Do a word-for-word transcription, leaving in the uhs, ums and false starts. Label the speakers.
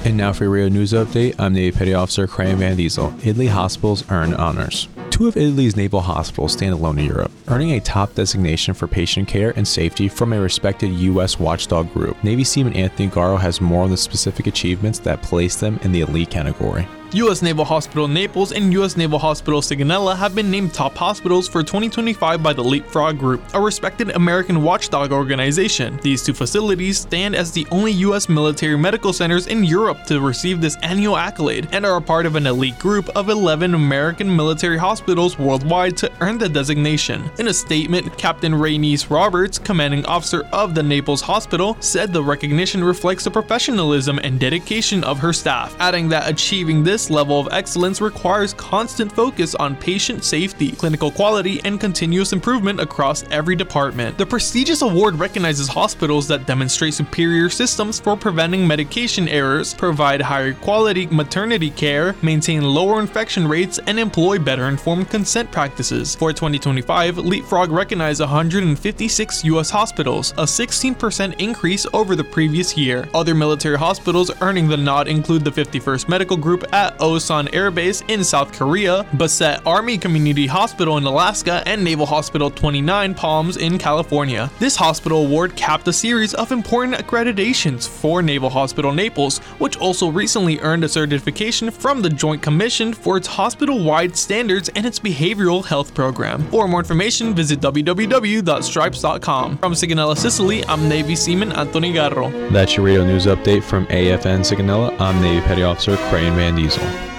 Speaker 1: And now for your radio news update, I'm Navy Petty Officer Crayon Van Diesel. Italy hospitals earn honors. Two of Italy's naval hospitals stand alone in Europe, earning a top designation for patient care and safety from a respected U S watchdog group. Navy Seaman Anthony Garro has more on the specific achievements that place them in the elite category.
Speaker 2: U S Naval Hospital Naples and U S Naval Hospital Sigonella have been named top hospitals for twenty twenty-five by the Leapfrog Group, a respected American watchdog organization. These two facilities stand as the only U S military medical centers in Europe to receive this annual accolade and are a part of an elite group of eleven American military hospitals worldwide to earn the designation. In a statement, Captain Raynice Roberts, commanding officer of the Naples Hospital, said the recognition reflects the professionalism and dedication of her staff, adding that achieving this level of excellence requires constant focus on patient safety, clinical quality, and continuous improvement across every department. The prestigious award recognizes hospitals that demonstrate superior systems for preventing medication errors, provide higher quality maternity care, maintain lower infection rates, and employ better informed consent practices. For twenty twenty-five, Leapfrog recognized one hundred fifty-six U S hospitals, a sixteen percent increase over the previous year. Other military hospitals earning the nod include the fifty-first Medical Group at Osan Air Base in South Korea, Bassett Army Community Hospital in Alaska, and Naval Hospital twenty-nine Palms in California. This hospital award capped a series of important accreditations for Naval Hospital Naples, which also recently earned a certification from the Joint Commission for its hospital-wide standards and its behavioral health program. For more information, visit w w w dot stripes dot com. From Sigonella, Sicily, I'm Navy Seaman Anthony Garro.
Speaker 1: That's your radio news update from A F N Sigonella. I'm Navy Petty Officer Crayon Van Diesel.